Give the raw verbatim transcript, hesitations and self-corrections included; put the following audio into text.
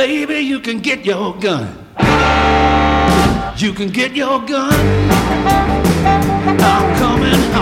Baby, you can get your gun. You can get your gun. I'm coming